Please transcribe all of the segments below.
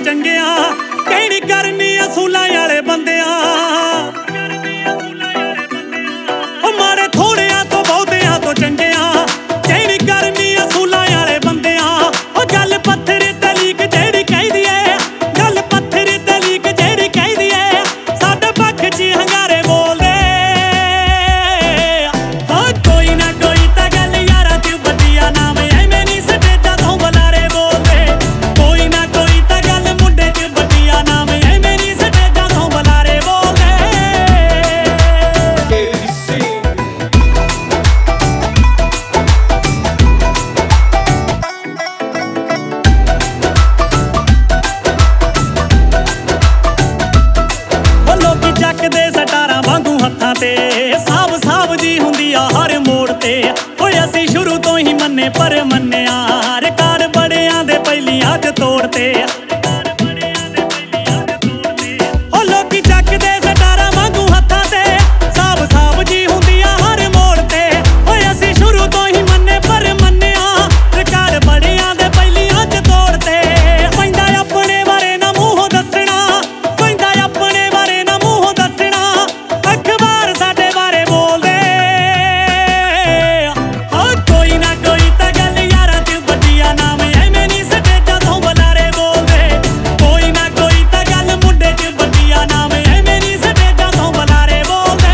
ਚੰਗਿਆਂ ਕਹਿਣੀ ਕਰਨੀ ਅਸੂਲਾਂ ਵਾਲੇ ਬੰਦਿਆਂ। ਉਹ ਮਾੜੇ ਥੋੜਿਆਂ ਤੋਂ ਬਹੁਤਿਆਂ ਤੋਂ ਚੰਗਿਆਂ ਕਹਿਣੀ ਕਰਨੀ ਅਸੂਲਾਂ ਵਾਲੇ ਬੰਦਿਆਂ। ਉਹ ਗੱਲ ਪੱਥਰ ਤੇ ਲੀਕ ਜਿਹੜੀ ਕਹਿੰਦੀ ਏ, ਗੱਲ ਪੱਥਰ ਤੇ ਲੀਕ ਜਿਹੜੀ ਕਹਿੰਦੀ ਏ, ਸਾਡੇ ਪੱਖ 'ਚ ਹੰਗਾਰੇ ਬੋਲਦੇ। ਹਾਂ ਕੋਈ ਨਾ ਕੋਈ ਤਾਂ ਗੱਲ ਯਾਰਾਂ 'ਚ ਵਧੀਆ, ਨਾਮ ਐਵੇਂ ਨੀ ਸਟੇਜਾਂ ਤੋਂ ਬੁਲਾਰੇ ਬੋਲਦੇ। ਕੋਈ ਨਾ ਕੋਈ ਤਾਂ ਗੱਲ ਮੁੰਡੇ 'ਚ ਵਧੀਆ, ਨਾਮ ਐਵੇਂ ਨੀ ਸਟੇਜਾਂ ਤੋਂ ਬੁਲਾਰੇ ਬੋਲਦੇ। ਉਹ ਲੋਕੀ ਚੱਕਦੇ ਸਟਾਰਾਂ ਵਾਂਗੂ ਹੱਥਾਂ ਤੇ, ਸਾਬ ਸਾਬ ਜੀ ਹੁੰਦੀ ਆ ਹਰ ਮੋੜ ਤੇ। ਓਏ ਅਸੀਂ ਸ਼ੁਰੂ ਤੋਂ ਹੀ ਮੰਨੇ ਪਰ ਮੰਨਿਆ, ਰਿਕਾਰਡ ਬੜਿਆਂ ਦੇ ਪਹਿਲੀਆਂ 'ਚ ਤੋੜਤੇ। ਉਹ ਲੋਕੀ ਚੱਕਦੇ ਸਟਾਰਾਂ ਵਾਂਗੂ ਹੱਥਾਂ ਤੇ, ਸਾਬ ਸਾਬ ਜੀ ਹੁੰਦੀ ਆ ਹਰ ਮੋੜ ਤੇ। ਓਏ ਅਸੀਂ ਸ਼ੁਰੂ ਤੋਂ ਹੀ ਮੰਨੇ ਪਰ ਮੰਨਿਆ, ਰਿਕਾਰਡ ਬੜਿਆਂ ਦੇ ਪਹਿਲੀਆਂ 'ਚ ਤੋੜਤੇ। ਪੈਂਦਾ ਆਪਣੇ ਬਾਰੇ ਨਾ ਮੂੰਹੋਂ ਦੱਸਣਾ, ਪੈਂਦਾ ਆਪਣੇ ਬਾਰੇ ਨਾ ਮੂੰਹੋਂ ਦੱਸਣਾ, ਅਖਬਾਰ ਸਾਡੇ ਬਾਰੇ ਬੋਲਦੇ। ਹਾਂ ਕੋਈ ਨਾ ਕੋਈ ਤਾਂ ਗੱਲ ਯਾਰਾਂ 'ਚ ਵਧੀਆ, ਨਾਮ ਐਵੇਂ ਨੀ ਸਟੇਜਾਂ ਤੋਂ ਬੁਲਾਰੇ ਬੋਲਦੇ। ਕੋਈ ਨਾ ਕੋਈ ਤਾਂ ਗੱਲ ਮੁੰਡੇ 'ਚ ਵਧੀਆ, ਨਾਮ ਐਵੇਂ ਨੀ ਸਟੇਜਾਂ ਤੋਂ ਬੁਲਾਰੇ ਬੋਲਦੇ।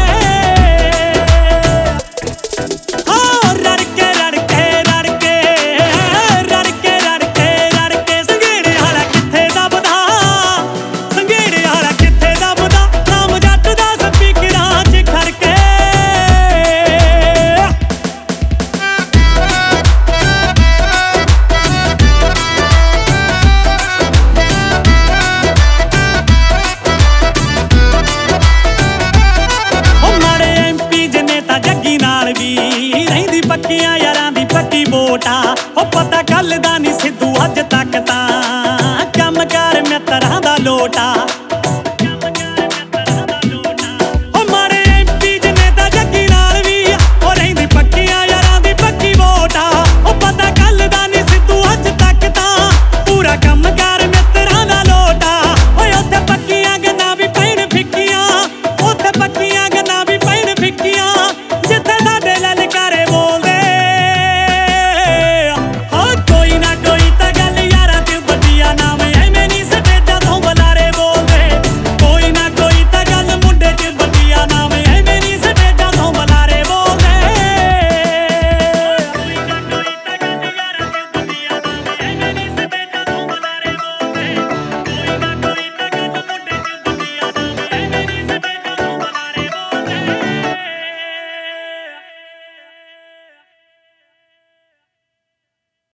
ਹਾਂ ਰੜ ਕੇ ਰੜ ਕੇ ਰੜ ਕੇ ਰੜ ਕੇ ਰੜ ਕੇ ਰੜ ਕੇ ਸੰਘੇੜੇ ਵਾਲਾ ਕਿੱਥੇ ਦੱਬਦਾ, ਸੰਘੇੜੇ ਵਾਲਾ ਕਿੱਥੇ ਦੱਬਦਾ, ਨਾਮ ਜੱਟ ਦਾ ਸਪੀਕਰਾਂ 'ਚ ਖੜਕੇ। ਉਹ ਮਾੜੇ MP ਜਿੰਨੇ ਤਾਂ ਜੱਗੀ ਨਾਲ ਵੀ ਰਹਿੰਦੀ ਪੱਕੀਆਂ ਯਾਰਾਂ ਦੀ ਪੱਕੀ ਵੋਟ ਆ। ਉਹ ਪਤਾ ਗੱਲ ਦਾ ਨੀ ਸਿੱਧੂ ਅੱਜ ਤੱਕ ਤਾਂ ਕੰਮ ਕਾਰ ਮਿੱਤਰਾਂ ਦਾ ਲੋਟਾ।